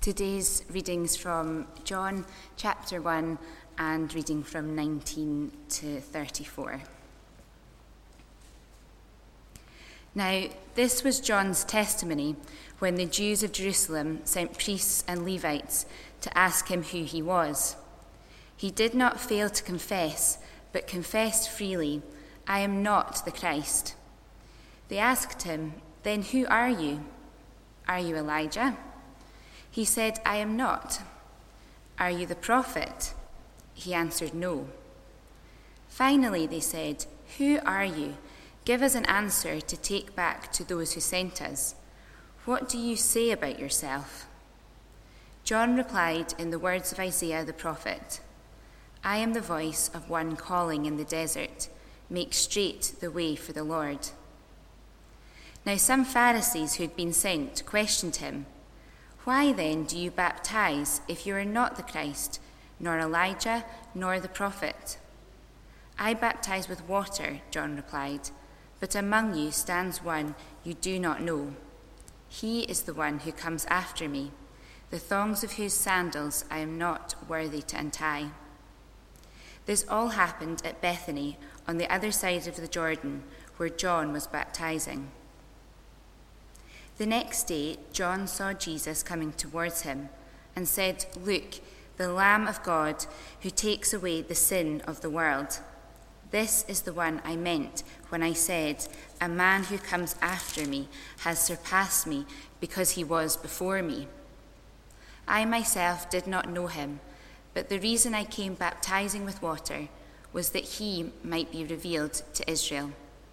Today's readings from John chapter 1 and reading from 19 to 34. Now, this was John's testimony when the Jews of Jerusalem sent priests and Levites to ask him who he was. He did not fail to confess, but confessed freely, "I am not the Christ." They asked him, "Then who are you? Are you Elijah?" He said, "I am not." "Are you the prophet?" He answered, "No." Finally, they said, "Who are you? Give us an answer to take back to those who sent us. What do you say about yourself?" John replied in the words of Isaiah the prophet, "I am the voice of one calling in the desert, make straight the way for the Lord." Now some Pharisees who had been sent questioned him, "Why then do you baptize if you are not the Christ, nor Elijah, nor the prophet?" "I baptize with water," John replied, "but among you stands one you do not know. He is the one who comes after me, the thongs of whose sandals I am not worthy to untie." This all happened at Bethany on the other side of the Jordan, where John was baptizing. The next day, John saw Jesus coming towards him and said, "Look, the Lamb of God who takes away the sin of the world. This is the one I meant when I said, 'A man who comes after me has surpassed me because he was before me.' I myself did not know him, but the reason I came baptizing with water was that he might be revealed to Israel."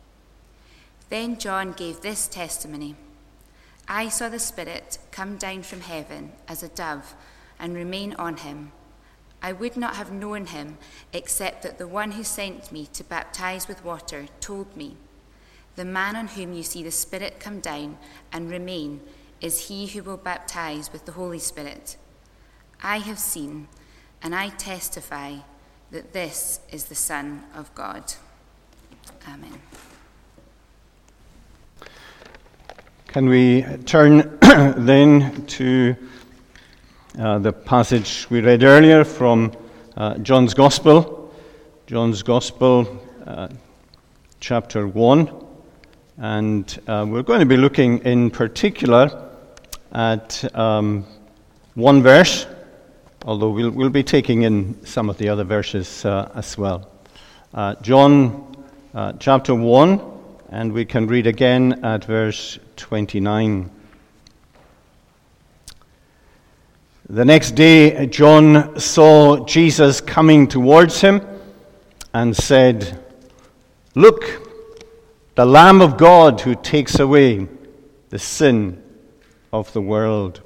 Then John gave this testimony, "I saw the Spirit come down from heaven as a dove and remain on him. I would not have known him except that the one who sent me to baptize with water told me, 'The man on whom you see the Spirit come down and remain is he who will baptize with the Holy Spirit.' I have seen, and I testify that this is the Son of God." Amen. Can we turn then to the passage we read earlier from John's Gospel, chapter 1. And we're going to be looking in particular at one verse, although we'll be taking in some of the other verses as well. John chapter 1, and we can read again at verse 29. The next day, John saw Jesus coming towards him and said, "Look, the Lamb of God who takes away the sin of the world."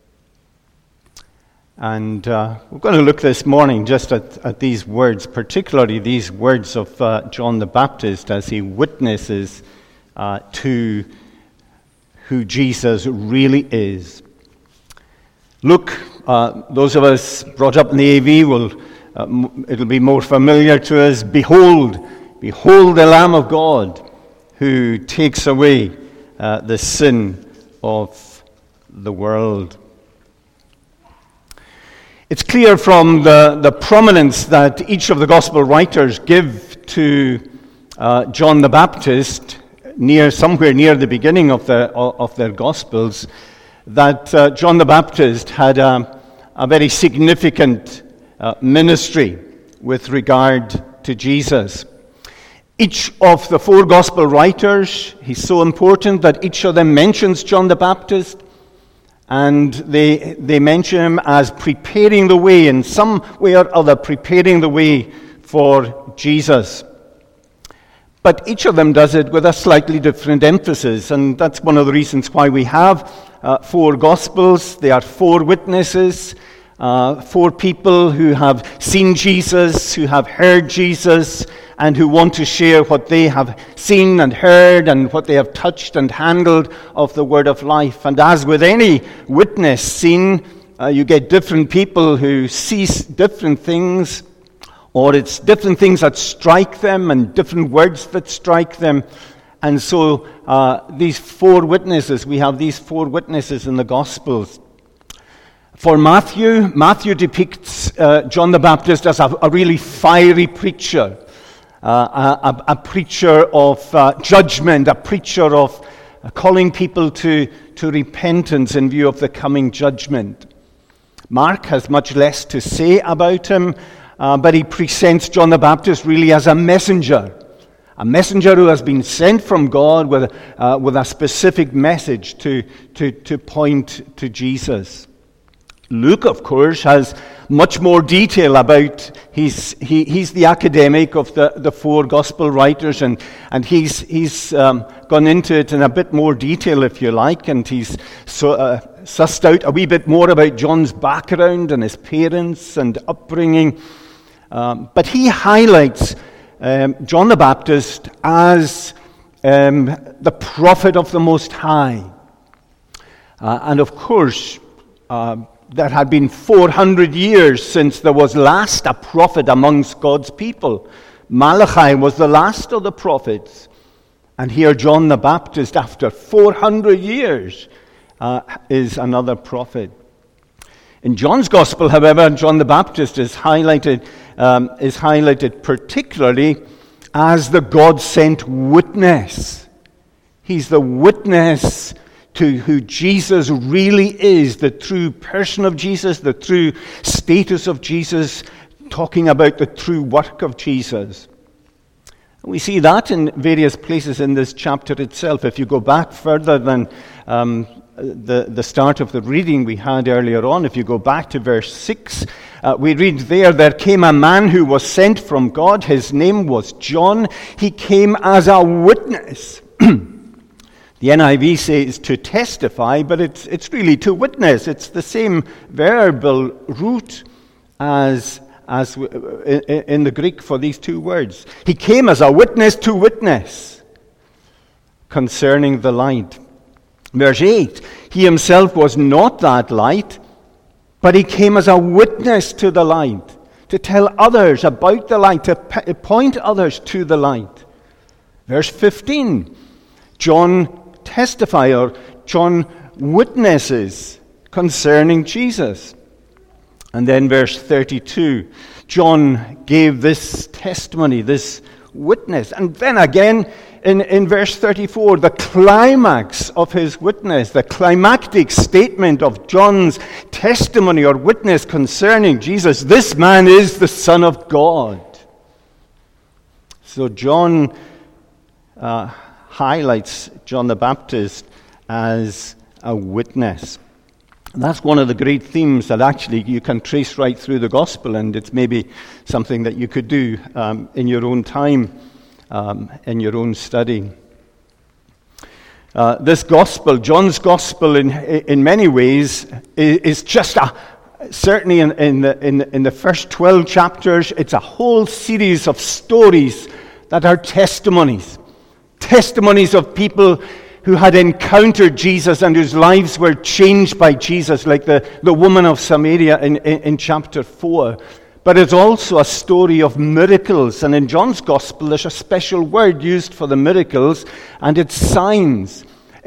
And we're going to look this morning just at these words, particularly these words of John the Baptist as he witnesses to who Jesus really is. Look, those of us brought up in the AV it'll be more familiar to us. Behold the Lamb of God who takes away the sin of the world. It's clear from the prominence that each of the gospel writers give to John the Baptist somewhere near the beginning of their gospels, that John the Baptist had a very significant ministry with regard to Jesus. Each of the four gospel writers, he's so important that each of them mentions John the Baptist, and they mention him as preparing the way, in some way or other, preparing the way for Jesus. But each of them does it with a slightly different emphasis, and that's one of the reasons why we have four Gospels. They are four witnesses, four people who have seen Jesus, who have heard Jesus, and who want to share what they have seen and heard and what they have touched and handled of the Word of life. And as with any witness scene, you get different people who see different things, or it's different things that strike them and different words that strike them. And so we have these four witnesses in the Gospels. For Matthew depicts John the Baptist as a really fiery preacher, a preacher of judgment, a preacher of calling people to repentance in view of the coming judgment. Mark has much less to say about him, but he presents John the Baptist really as a messenger who has been sent from God with a specific message to point to Jesus. Luke, of course, has much more detail about he's the academic of the four gospel writers, and he's gone into it in a bit more detail, if you like, and he's sussed out a wee bit more about John's background and his parents and upbringing. But he highlights John the Baptist as the prophet of the Most High. And of course, there had been 400 years since there was last a prophet amongst God's people. Malachi was the last of the prophets. And here John the Baptist, after 400 years, is another prophet. In John's Gospel, however, John the Baptist is highlighted particularly as the God-sent witness. He's the witness to who Jesus really is, the true person of Jesus, the true status of Jesus, talking about the true work of Jesus. We see that in various places in this chapter itself. If you go back further than the start of the reading we had earlier on, if you go back to verse 6, we read there came a man who was sent from God. His name was John. He came as a witness. The NIV says to testify, but it's really to witness. It's the same verbal root as in the Greek for these two words. He came as a witness to witness concerning the light. Verse 8, he himself was not that light, but he came as a witness to the light, to tell others about the light, to point others to the light. Verse 15, John witnesses concerning Jesus. And then verse 32, John gave this testimony, this witness. And then again in verse 34, the climax of his witness, the climactic statement of John's testimony or witness concerning Jesus. This man is the Son of God. So John highlights John the Baptist as a witness. And that's one of the great themes that actually you can trace right through the gospel, and it's maybe something that you could do in your own time, in your own study. This gospel, John's gospel, in many ways, is just certainly in the first 12 chapters, it's a whole series of stories that are testimonies of people who had encountered Jesus and whose lives were changed by Jesus, like the woman of Samaria in chapter 4. But it's also a story of miracles, and in John's Gospel there's a special word used for the miracles, and it's signs.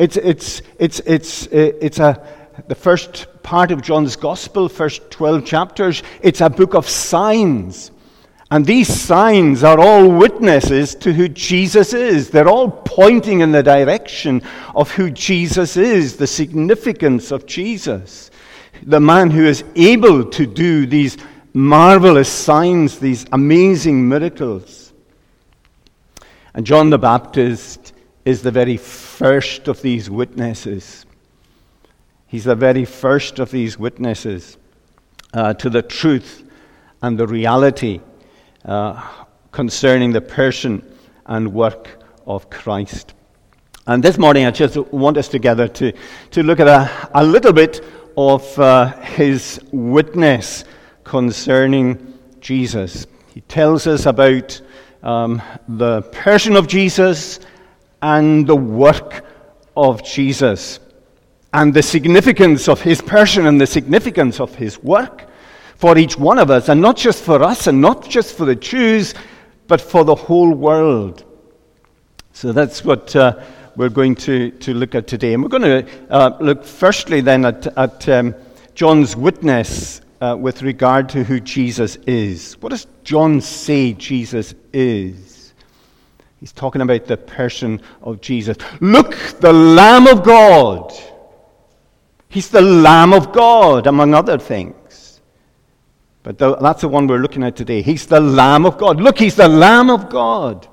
The first part of John's Gospel, first 12 chapters, it's a book of signs. And these signs are all witnesses to who Jesus is. They're all pointing in the direction of who Jesus is, the significance of Jesus. The man who is able to do these marvelous signs, these amazing miracles. And John the Baptist is the very first of these witnesses. He's the very first of these witnesses to the truth and the reality concerning the person and work of Christ. And this morning I just want us together to look at a little bit of his witness concerning Jesus. He tells us about the person of Jesus and the work of Jesus, and the significance of his person and the significance of his work for each one of us, and not just for us and not just for the Jews, but for the whole world. So that's what we're going to look at today. And we're going to look firstly then at John's witness with regard to who Jesus is. What does John say Jesus is? He's talking about the person of Jesus. Look, the Lamb of God. He's the Lamb of God, among other things. But that's the one we're looking at today. He's the Lamb of God. Look, he's the Lamb of God.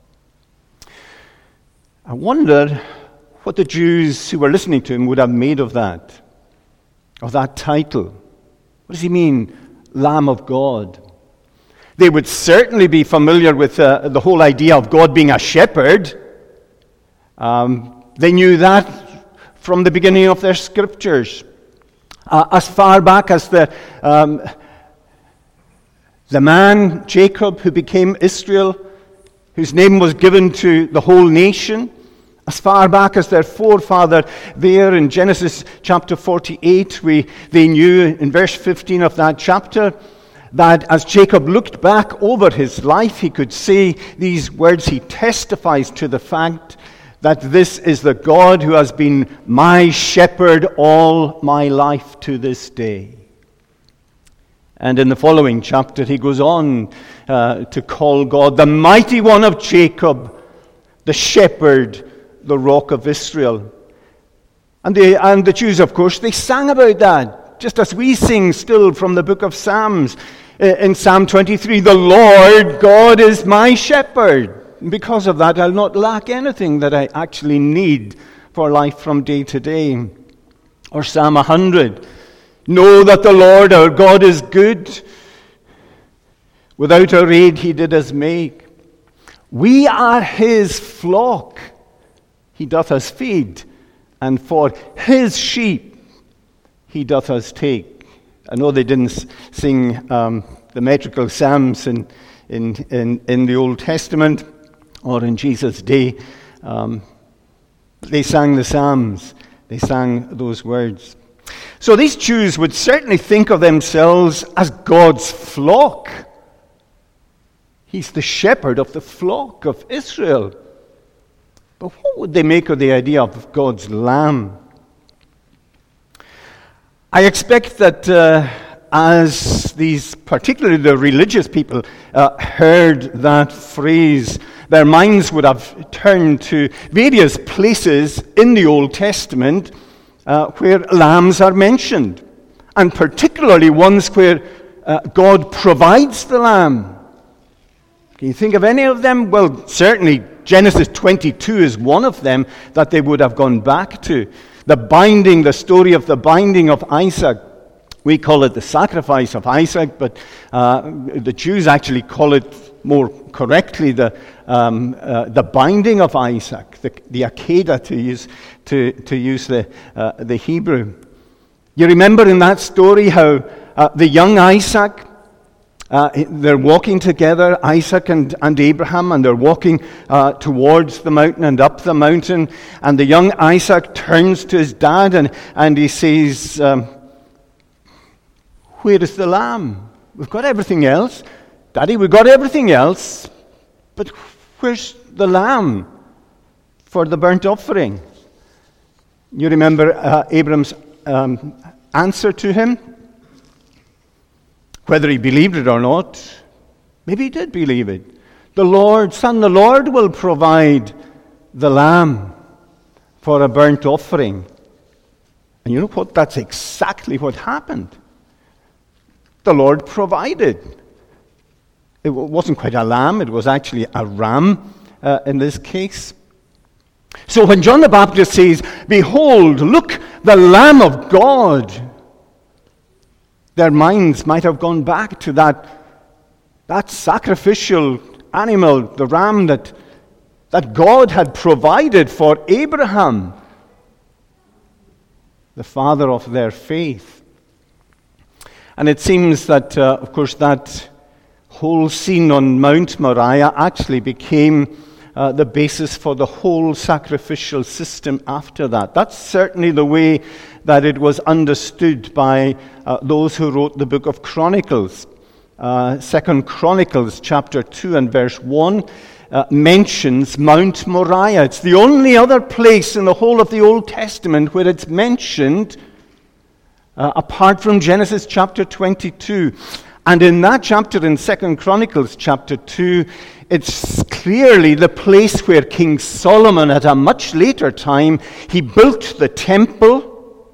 I wonder what the Jews who were listening to him would have made of that title. What does he mean, Lamb of God? They would certainly be familiar with the whole idea of God being a shepherd. They knew that from the beginning of their scriptures. As far back as the man, Jacob, who became Israel, whose name was given to the whole nation, as far back as their forefather there in Genesis chapter 48, they knew in verse 15 of that chapter that as Jacob looked back over his life, he could say these words. He testifies to the fact that this is the God who has been my shepherd all my life to this day. And in the following chapter, he goes on to call God the mighty one of Jacob, the shepherd, the rock of Israel. And the Jews, of course, they sang about that, just as we sing still from the book of Psalms. In Psalm 23, the Lord God is my shepherd. And because of that, I'll not lack anything that I actually need for life from day to day. Or Psalm 100, know that the Lord our God is good. Without our aid he did us make. We are his flock. He doth us feed, and for his sheep he doth us take. I know they didn't sing the metrical psalms in the Old Testament or in Jesus' day. They sang the psalms. They sang those words. So these Jews would certainly think of themselves as God's flock. He's the shepherd of the flock of Israel. But what would they make of the idea of God's lamb? I expect that as these, particularly the religious people, heard that phrase, their minds would have turned to various places in the Old Testament where lambs are mentioned, and particularly ones where God provides the lamb. Can you think of any of them? Well, certainly Genesis 22 is one of them that they would have gone back to. The story of the binding of Isaac. We call it the sacrifice of Isaac, but the Jews actually call it more correctly the binding of Isaac, the Akedah, to use the Hebrew. You remember in that story how the young Isaac, they're walking together, Isaac and Abraham, and they're walking towards the mountain and up the mountain, and the young Isaac turns to his dad and he says, where is the lamb? We've got everything else. Daddy, we've got everything else, but where's the lamb for the burnt offering? You remember Abram's answer to him? Whether he believed it or not, maybe he did believe it. The Lord will provide the lamb for a burnt offering. And you know what? That's exactly what happened. The Lord provided. It wasn't quite a lamb, it was actually a ram in this case. So when John the Baptist says, behold, look, the Lamb of God, their minds might have gone back to that sacrificial animal, the ram that God had provided for Abraham, the father of their faith. And it seems that, of course, that whole scene on Mount Moriah actually became the basis for the whole sacrificial system after that. That's certainly the way that it was understood by those who wrote the book of Chronicles. 2 Chronicles chapter 2 and verse 1 mentions Mount Moriah. It's the only other place in the whole of the Old Testament where it's mentioned apart from Genesis chapter 22. And in that chapter, in 2 Chronicles chapter 2, it's clearly the place where King Solomon, at a much later time, he built the temple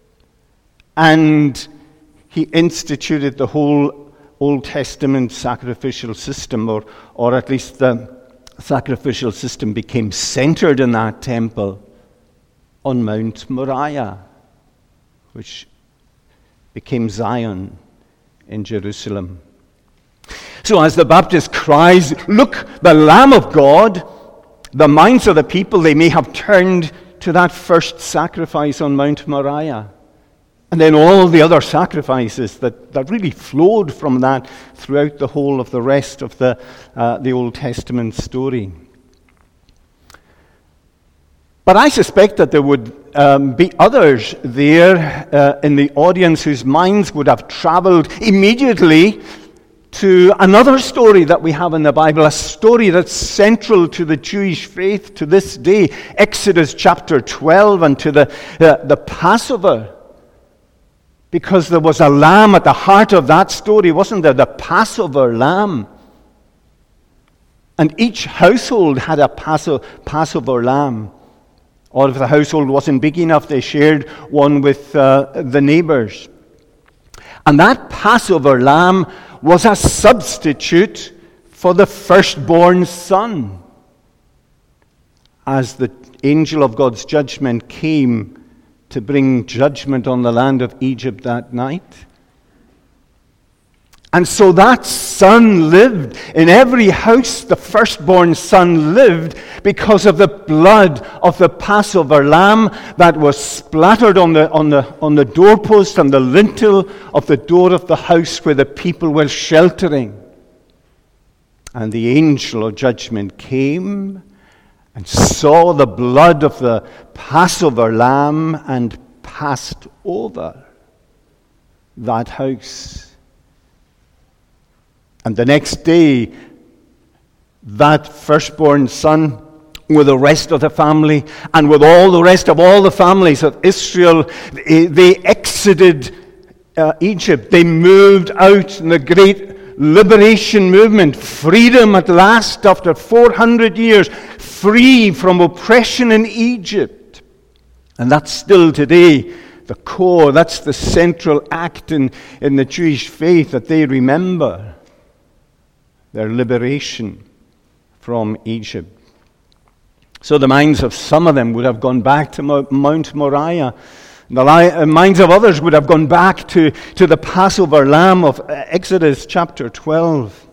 and he instituted the whole Old Testament sacrificial system, or at least the sacrificial system became centered in that temple on Mount Moriah, which became Zion in Jerusalem. So as the Baptist cries, "Look, the Lamb of God," the minds of the people, they may have turned to that first sacrifice on Mount Moriah. And then all the other sacrifices that really flowed from that throughout the whole of the rest of the Old Testament story. But I suspect that there would be others there in the audience whose minds would have traveled immediately to another story that we have in the Bible, a story that's central to the Jewish faith to this day, Exodus chapter 12, and to the Passover. Because there was a lamb at the heart of that story, wasn't there? The Passover lamb. And each household had a Passover lamb. Or if the household wasn't big enough, they shared one with the neighbors. And that Passover lamb was a substitute for the firstborn son. As the angel of God's judgment came to bring judgment on the land of Egypt that night. And so that son lived. In every house, the firstborn son lived because of the blood of the Passover lamb that was splattered on the doorpost and the lintel of the door of the house where the people were sheltering. And the angel of judgment came and saw the blood of the Passover lamb and passed over that house. And the next day, that firstborn son, with the rest of the family, and with all the rest of all the families of Israel, they exited Egypt. They moved out in the great liberation movement. Freedom at last, after 400 years, free from oppression in Egypt. And that's still today the core, that's the central act in the Jewish faith that they remember. Their liberation from Egypt. So the minds of some of them would have gone back to Mount Moriah. The minds of others would have gone back to the Passover lamb of Exodus chapter 12.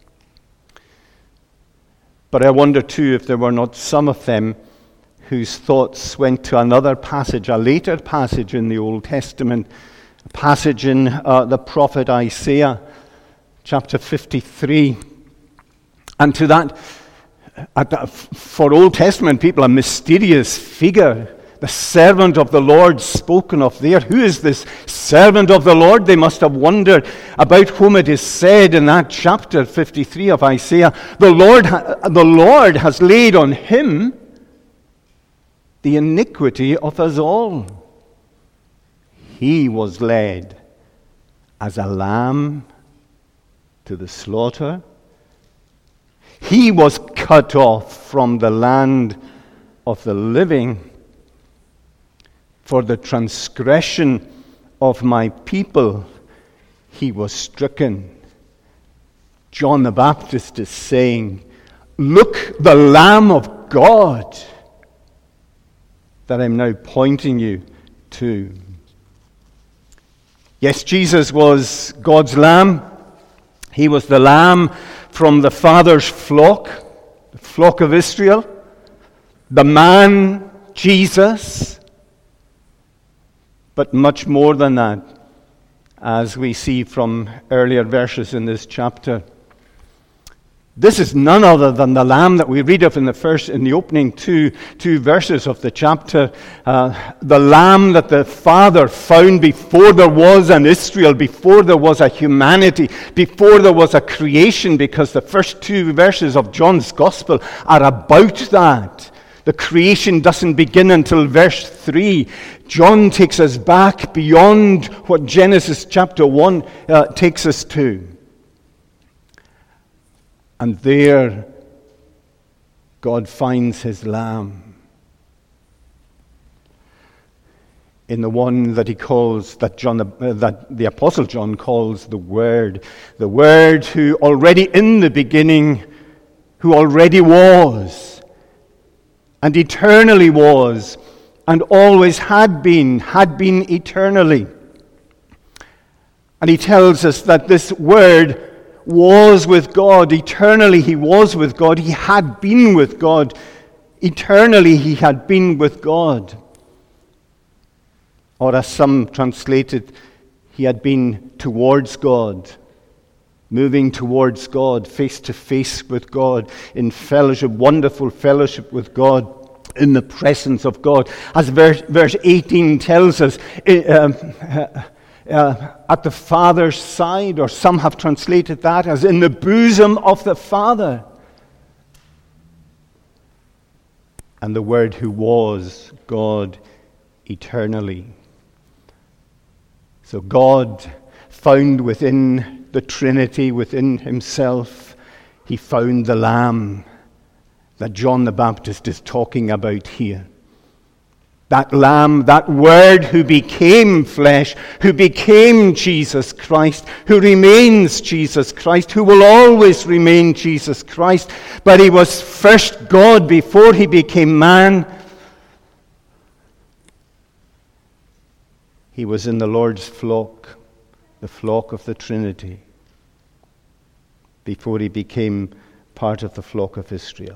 But I wonder too if there were not some of them whose thoughts went to another passage, a later passage in the Old Testament, a passage in the prophet Isaiah chapter 53. And to that, for Old Testament people, a mysterious figure, the servant of the Lord spoken of there. Who is this servant of the Lord? They must have wondered, about whom it is said in that chapter 53 of Isaiah, the Lord has laid on him the iniquity of us all. He was led as a lamb to the slaughter. He was cut off from the land of the living. For the transgression of my people, he was stricken. John the Baptist is saying, "Look, the Lamb of God that I'm now pointing you to." Yes, Jesus was God's Lamb. He was the Lamb from the Father's flock, the flock of Israel, the man, Jesus, but much more than that, as we see from earlier verses in this chapter. This is none other than the Lamb that we read of in the opening two verses of the chapter. The Lamb that the Father found before there was an Israel, before there was a humanity, before there was a creation, because the first two verses of John's Gospel are about that. The creation doesn't begin until verse 3. John takes us back beyond what Genesis chapter 1 takes us to. And there, God finds his lamb in the one that he calls, that the Apostle John calls the Word who already in the beginning, who already was, and eternally was, and always had been eternally. And he tells us that this Word was with God. Eternally he was with God. He had been with God. Eternally he had been with God. Or as some translated, he had been towards God, moving towards God, face to face with God, in fellowship, wonderful fellowship with God, in the presence of God. As verse 18 tells us, at the Father's side, or some have translated that as in the bosom of the Father. And the Word who was God eternally. So God found within the Trinity, within himself, he found the Lamb that John the Baptist is talking about here. That Lamb, that Word who became flesh, who became Jesus Christ, who remains Jesus Christ, who will always remain Jesus Christ. But he was first God before he became man. He was in the Lord's flock, the flock of the Trinity, before he became part of the flock of Israel.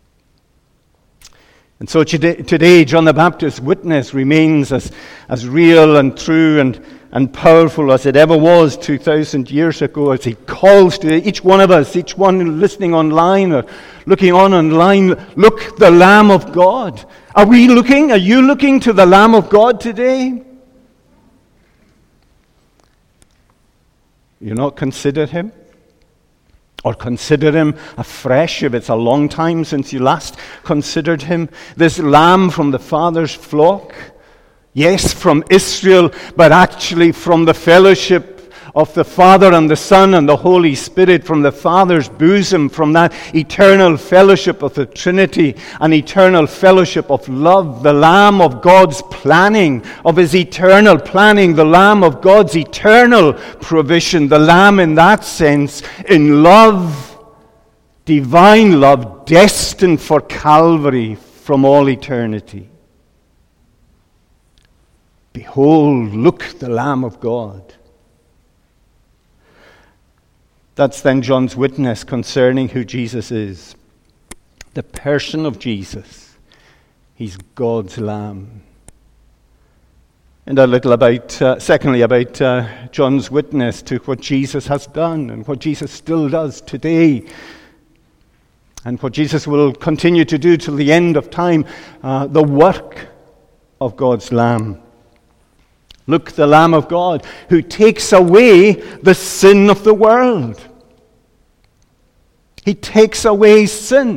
And so today, John the Baptist's witness remains as real and true and powerful as it ever was 2,000 years ago, as he calls to each one of us, each one listening online or looking online, look, the Lamb of God. Are we looking? Are you looking to the Lamb of God today? You not consider him? Or consider him afresh if it's a long time since you last considered him. This Lamb from the Father's flock. Yes, from Israel, but actually from the fellowship of the Father and the Son and the Holy Spirit, from the Father's bosom, from that eternal fellowship of the Trinity, an eternal fellowship of love, the Lamb of God's planning, of his eternal planning, the Lamb of God's eternal provision, the Lamb in that sense, in love, divine love, destined for Calvary from all eternity. Behold, look, the Lamb of God. That's then John's witness concerning who Jesus is. The person of Jesus. He's God's Lamb. And a little secondly, about John's witness to what Jesus has done and what Jesus still does today. And what Jesus will continue to do till the end of time. The work of God's Lamb. Look, the Lamb of God, who takes away the sin of the world. He takes away sin.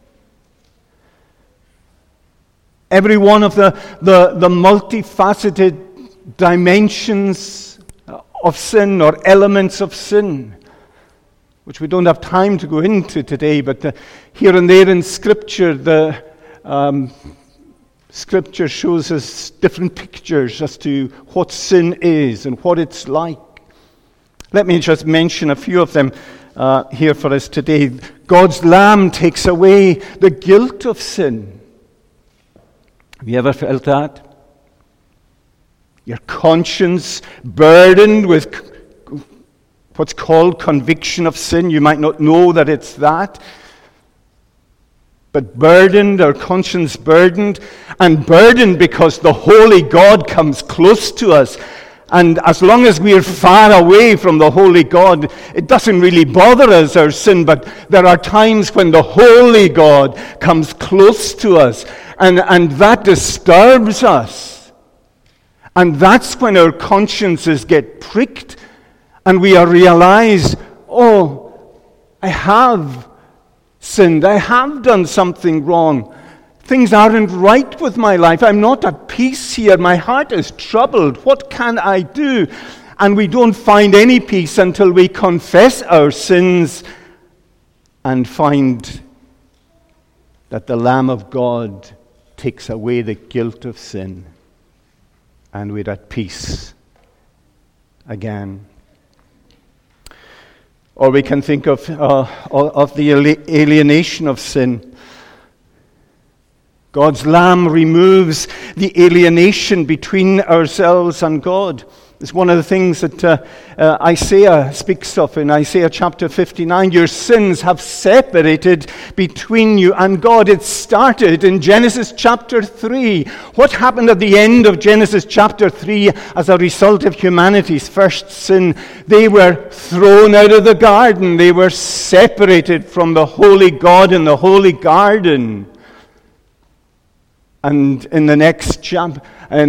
Every one of the multifaceted dimensions of sin or elements of sin, which we don't have time to go into today, but here and there in Scripture, the Scripture shows us different pictures as to what sin is and what it's like. Let me just mention a few of them here for us today. God's Lamb takes away the guilt of sin. Have you ever felt that? Your conscience burdened with what's called conviction of sin. You might not know that it's that. But burdened, our conscience burdened, and burdened because the holy God comes close to us. And as long as we are far away from the holy God, it doesn't really bother us, our sin, but there are times when the holy God comes close to us, and that disturbs us. And that's when our consciences get pricked, and we realize, oh, I have sinned. I have done something wrong. Things aren't right with my life. I'm not at peace here. My heart is troubled. What can I do? And we don't find any peace until we confess our sins and find that the Lamb of God takes away the guilt of sin. And we're at peace again. Or we can think of the alienation of sin. God's Lamb removes the alienation between ourselves and God. It's one of the things that Isaiah speaks of in Isaiah chapter 59. Your sins have separated between you and God. It started in Genesis chapter 3. What happened at the end of Genesis chapter 3 as a result of humanity's first sin? They were thrown out of the garden. They were separated from the holy God in the holy garden. And in the next chapter,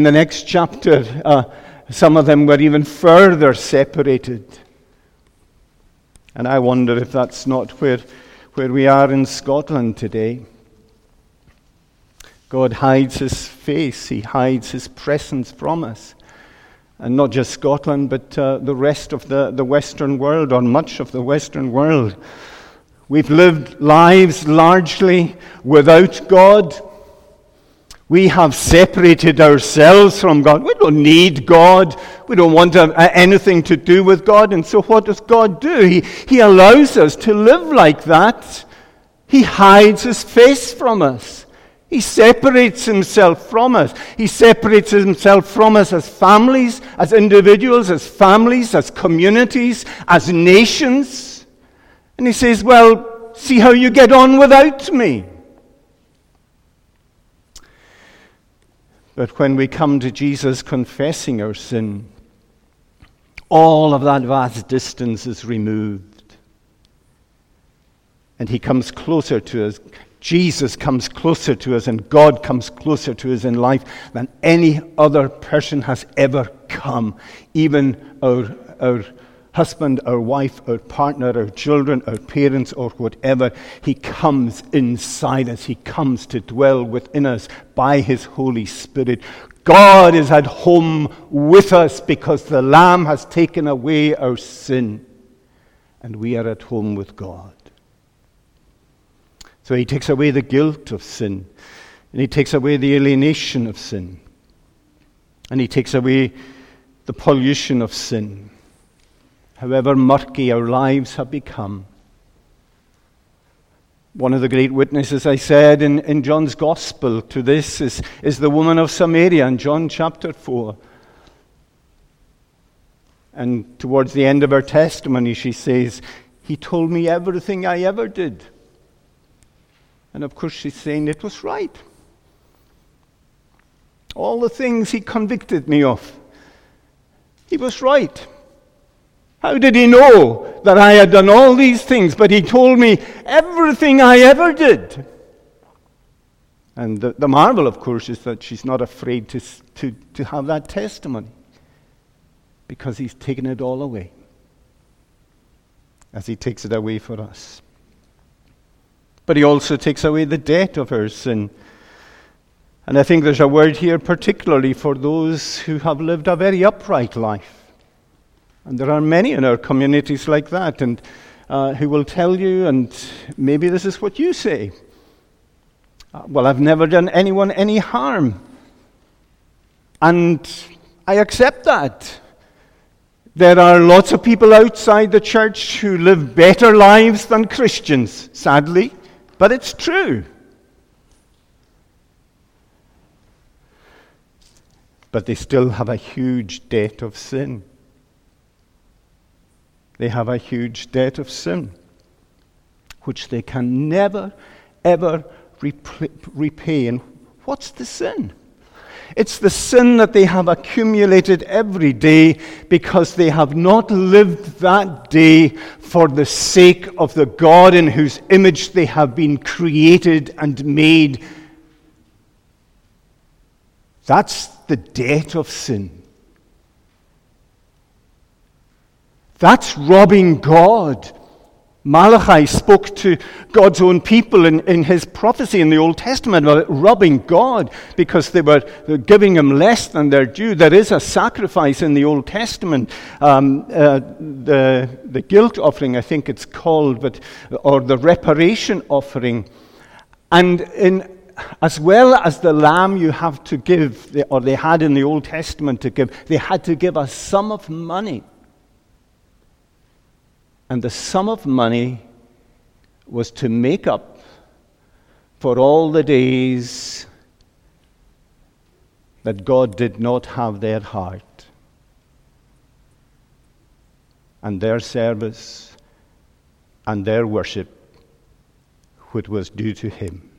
some of them were even further separated. And I wonder if that's not where we are in Scotland today. God hides his face, he hides his presence from us. And not just Scotland, but the rest of the Western world, or much of the Western world. We've lived lives largely without God. We have separated ourselves from God. We don't need God. We don't want anything to do with God. And so what does God do? He allows us to live like that. He hides his face from us. He separates himself from us. He separates himself from us as families, as individuals, as families, as communities, as nations. And he says, well, see how you get on without me. But when we come to Jesus confessing our sin, all of that vast distance is removed. And he comes closer to us. Jesus comes closer to us, and God comes closer to us in life than any other person has ever come. Even our husband, our wife, our partner, our children, our parents, or whatever. He comes inside us. He comes to dwell within us by his Holy Spirit. God is at home with us because the Lamb has taken away our sin, and we are at home with God. So he takes away the guilt of sin, and he takes away the alienation of sin, and he takes away the pollution of sin. However murky our lives have become. One of the great witnesses, I said, in John's Gospel to this is the woman of Samaria in John chapter 4. And towards the end of her testimony, she says, he told me everything I ever did. And of course she's saying it was right. All the things he convicted me of, he was right. How did he know that I had done all these things? But he told me everything I ever did. And the marvel, of course, is that she's not afraid to have that testimony, because he's taken it all away, as he takes it away for us. But he also takes away the debt of our sin. And I think there's a word here particularly for those who have lived a very upright life. And there are many in our communities like that, and who will tell you, and maybe this is what you say, well, I've never done anyone any harm. And I accept that. There are lots of people outside the church who live better lives than Christians, sadly, but it's true. But they still have a huge debt of sin. They have a huge debt of sin, which they can never, ever repay. And what's the sin? It's the sin that they have accumulated every day because they have not lived that day for the sake of the God in whose image they have been created and made. That's the debt of sin. That's robbing God Malachi spoke to God's own people in his prophecy in the Old Testament about robbing God because they were giving him less than their due. There is a sacrifice in the Old Testament, the guilt offering, I think it's called, or the reparation offering. And as well as the lamb you have to give, or they had in the Old Testament to give, they had to give a sum of money. And the sum of money was to make up for all the days that God did not have their heart and their service and their worship, which was due to him.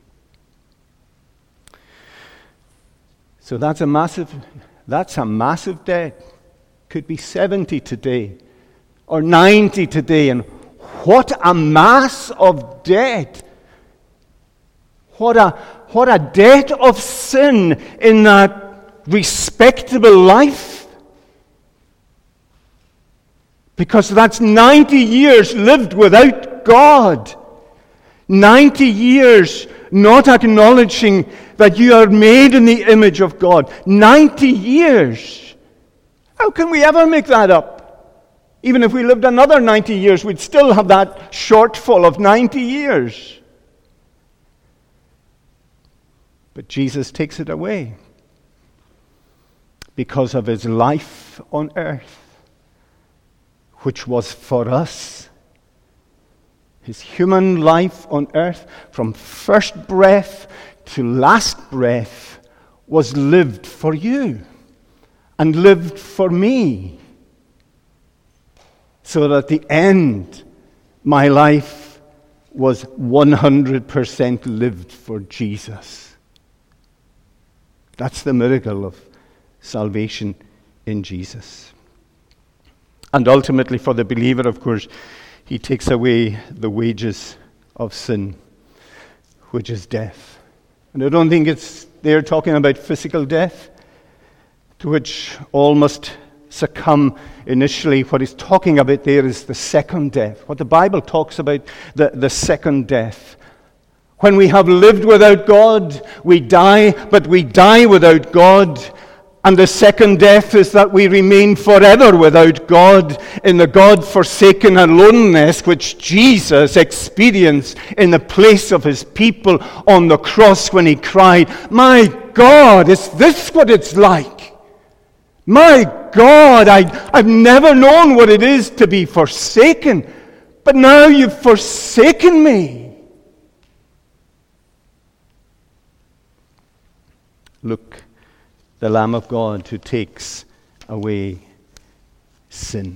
So that's a massive debt. Could be 70 today. Or 90 today, and what a mass of debt. What a debt of sin in that respectable life. Because that's 90 years lived without God. 90 years not acknowledging that you are made in the image of God. 90 years. How can we ever make that up? Even if we lived another 90 years, we'd still have that shortfall of 90 years. But Jesus takes it away because of his life on earth, which was for us. His human life on earth, from first breath to last breath, was lived for you and lived for me. So that at the end, my life was 100% lived for Jesus. That's the miracle of salvation in Jesus. And ultimately, for the believer, of course, he takes away the wages of sin, which is death. And I don't think they're talking about physical death, to which all must succumb initially. What he's talking about there is the second death. What the Bible talks about, the second death. When we have lived without God, we die, but we die without God. And the second death is that we remain forever without God in the God-forsaken aloneness which Jesus experienced in the place of his people on the cross when he cried, "My God, is this what it's like? My God, I've never known what it is to be forsaken, but now you've forsaken me." Look, the Lamb of God who takes away sin.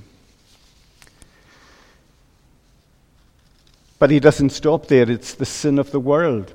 But he doesn't stop there. It's the sin of the world.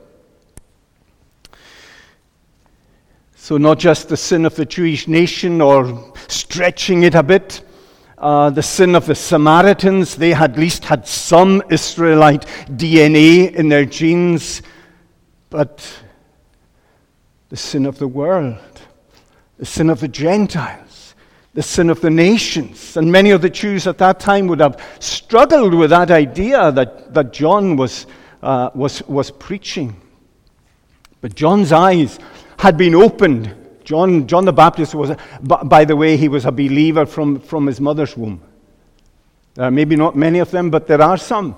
So not just the sin of the Jewish nation, or stretching it a bit, the sin of the Samaritans. They at least had some Israelite DNA in their genes. But the sin of the world, the sin of the Gentiles, the sin of the nations. And many of the Jews at that time would have struggled with that idea that John was preaching. But John's eyes had been opened. John the Baptist was, by the way, he was a believer from his mother's womb. There are maybe not many of them, but there are some.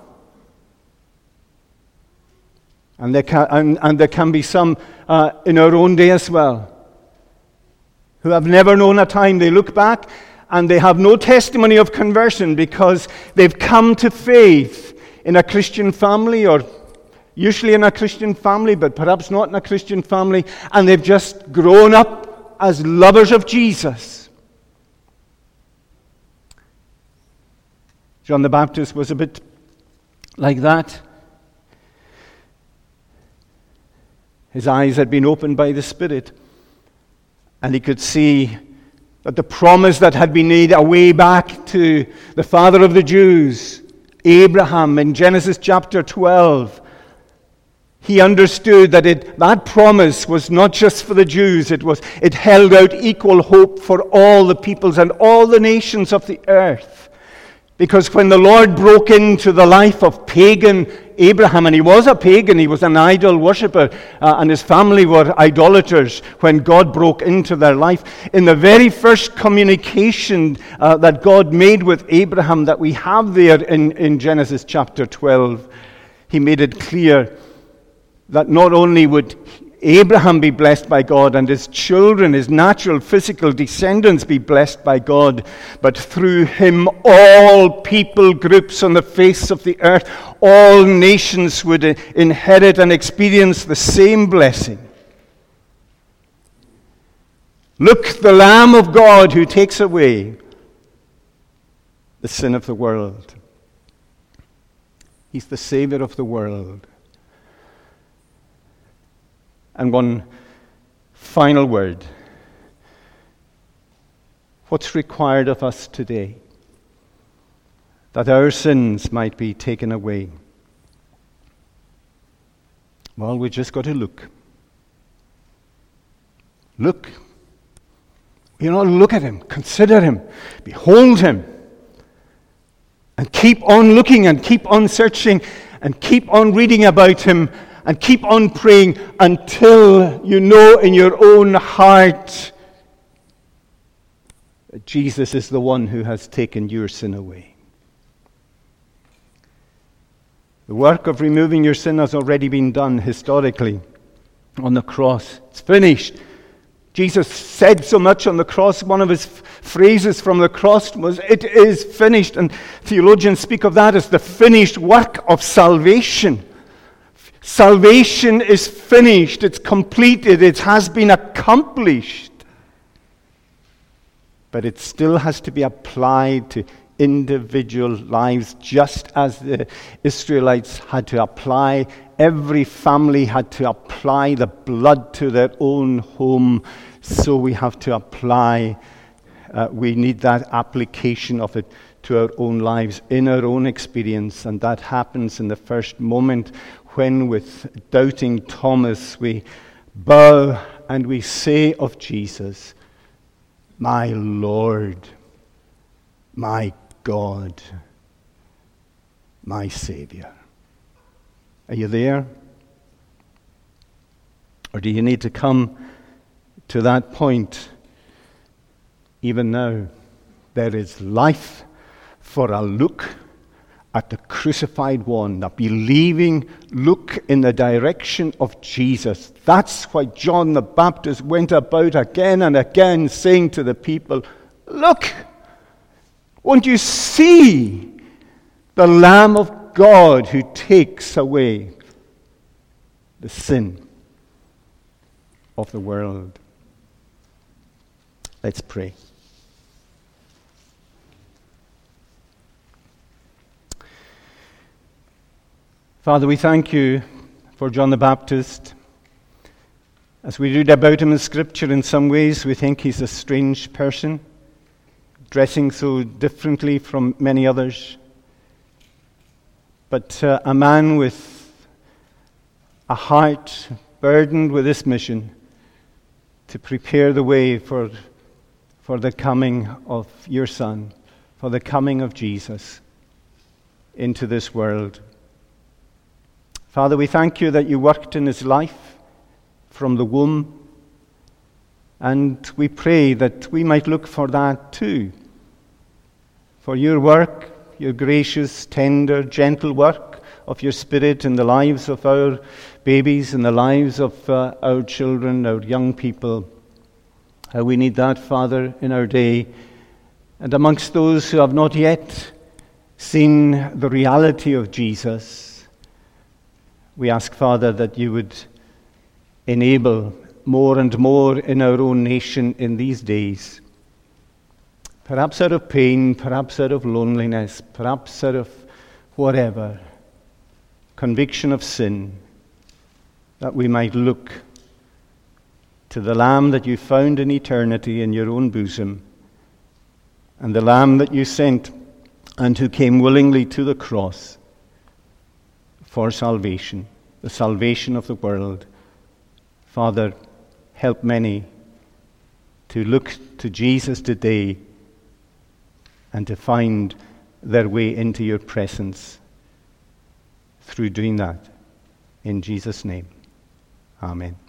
And there can be some in our own day as well, who have never known a time. They look back and they have no testimony of conversion because they've come to faith in a Christian family, or usually in a Christian family, but perhaps not in a Christian family, and they've just grown up as lovers of Jesus. John the Baptist was a bit like that. His eyes had been opened by the Spirit, and he could see that the promise that had been made away back to the father of the Jews, Abraham, in Genesis chapter 12, he understood that that promise was not just for the Jews. It held out equal hope for all the peoples and all the nations of the earth, Because when the Lord broke into the life of pagan Abraham, and he was a pagan, he was an idol worshipper, and his family were idolaters when God broke into their life. In the very first communication that God made with Abraham that we have there in Genesis chapter 12, he made it clear that not only would Abraham be blessed by God and his children, his natural physical descendants be blessed by God, but through him all people groups on the face of the earth, all nations would inherit and experience the same blessing. Look, the Lamb of God who takes away the sin of the world. He's the Savior of the world. And one final word. What's required of us today? That our sins might be taken away. Well, we just got to look. Look. Look at him. Consider him. Behold him. And keep on looking and keep on searching and keep on reading about him. And keep on praying until you know in your own heart that Jesus is the one who has taken your sin away. The work of removing your sin has already been done historically on the cross. It's finished. Jesus said so much on the cross. One of his phrases from the cross was, "It is finished." And theologians speak of that as the finished work of salvation. Salvation is finished, it's completed, it has been accomplished. But it still has to be applied to individual lives, just as the Israelites had to apply, every family had to apply the blood to their own home. So we have to apply, we need that application of it to our own lives, in our own experience. And that happens in the first moment when, with doubting Thomas, we bow and we say of Jesus, "My Lord, my God, my Savior." Are you there? Or do you need to come to that point even now? There is life for a look at the crucified one, a believing look in the direction of Jesus. That's why John the Baptist went about again and again saying to the people, "Look, won't you see the Lamb of God who takes away the sin of the world?" Let's pray. Father, we thank you for John the Baptist. As we read about him in Scripture, in some ways we think he's a strange person, dressing so differently from many others. But a man with a heart burdened with this mission to prepare the way for the coming of your Son, for the coming of Jesus into this world. Father, we thank you that you worked in his life from the womb, and we pray that we might look for that too. For your work, your gracious, tender, gentle work of your Spirit in the lives of our babies, in the lives of our children, our young people. We need that, Father, in our day. And amongst those who have not yet seen the reality of Jesus, we ask, Father, that you would enable more and more in our own nation in these days, perhaps out of pain, perhaps out of loneliness, perhaps out of whatever, conviction of sin, that we might look to the Lamb that you found in eternity in your own bosom, and the Lamb that you sent and who came willingly to the cross for salvation, the salvation of the world. Father, help many to look to Jesus today and to find their way into your presence through doing that. In Jesus' name, amen.